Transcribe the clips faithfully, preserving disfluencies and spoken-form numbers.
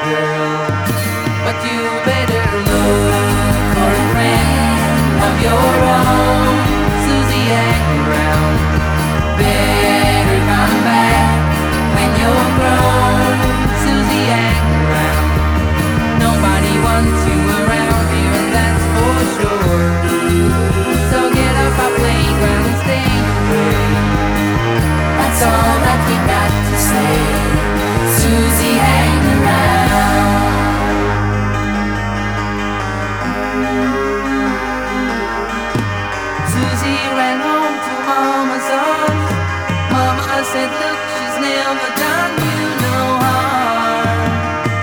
girl, but you better look for a friend of your own. Susie, hang around, better come back when you're grown. Susie, hang around, nobody wants you around here, and that's for sure. So get off our playground and stay away. That's all that we got to say. Susie, hang around. Susie ran home to Mama's arms. Mama said, look, she's never done you no harm.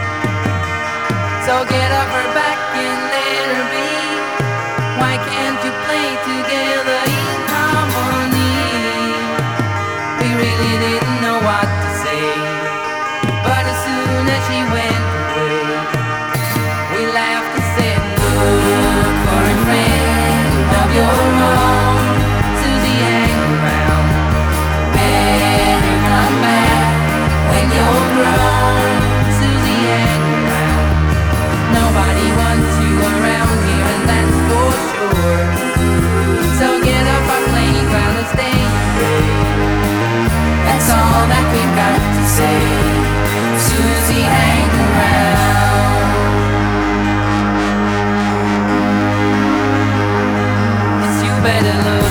So get off her back and let her be. Why can't you play together in harmony? We really didn't know what to say, but as soon as she went away, we laughed and said, look for a friend of your own. Susie, hang around, better come back when you're grown. Susie, hang around, nobody wants you around here, and that's for sure. So get up our playground and stay away. That's all that we've got to say. Susie, hang around. Yes, you better look